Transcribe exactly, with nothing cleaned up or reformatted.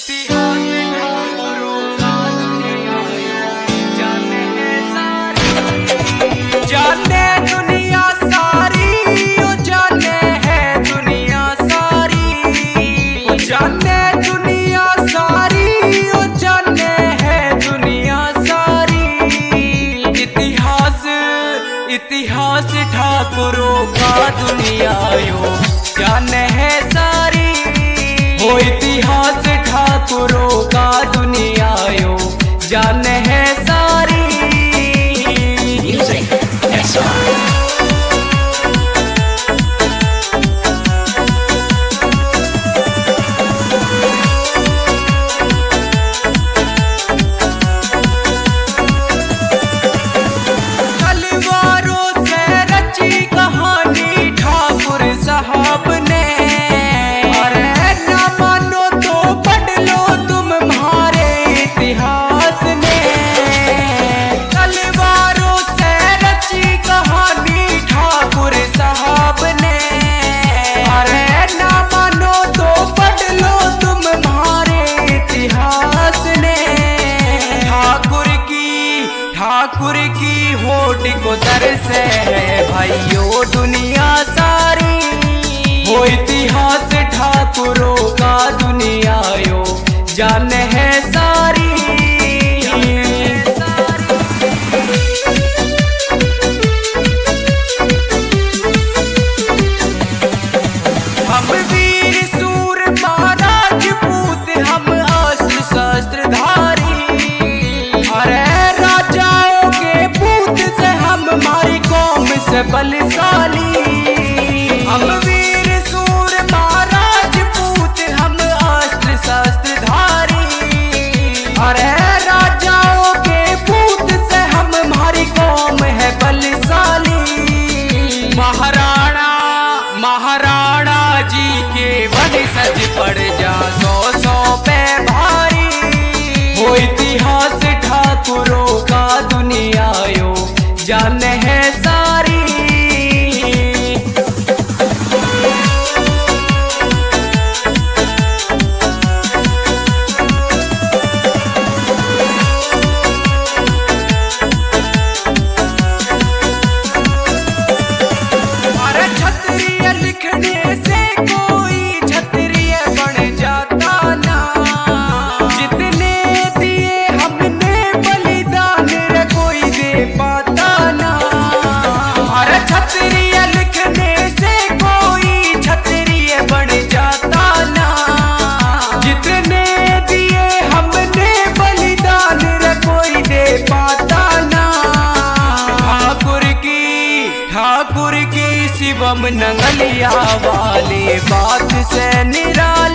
जाने दुनिया सारी, ओ जाने है दुनिया सारी, ओ जाने दुनिया सारी, ओ जाने है दुनिया सारी। इतिहास इतिहास ठाकुरों का दुनिया यो जाने है सारी, वो इतिहास ठाकुरों का दुनिया यो जाने है सारी। तलवारों से रची कहानी ठाकुर साहब ने, अरे ना मानो तो पढ़ लो तुम्हारे इतिहास ने। तलवारों से रची कहानी ठाकुर साहब ने, अरे ना मानो तो पढ़ लो तुम्हारे इतिहास ने। ठाकुर की ठाकुर की होठ को दर से है भाइयों दुनिया सारी, वो इतिहास ठाकुरों का दुनिया यो जाने है सारी। हम वीर सूर राजपूत, हम अस्त्र शस्त्र धारी, अरे राजाओं के पूत से हम हमारी कौम से बलशाली। हम वीर सूर राजपूत, हम अस्त्र शस्त्र धारी, अरे राजाओं के पूत से हम हमारी कौम है बलशाली। महाराणा महाराणा जी के वंशज पड़ जा सौ सौ पे भारी, वो इतिहास ठाकुरों का दुनिया यो जाने है सारी। अरे क्षत्रिय लिखने से कोई क्षत्रिय बन जाता ना, जितने दिए हमने बलिदान रे कोई दे पाता ना। अरे क्षत्रिय लिखने से कोई क्षत्रिय बन जाता ना, जितने दिए हमने बलिदान रे कोई दे पाता ना। ठाकुर की ठाकुर की शिवम नंगलिया वाली बात से निराली,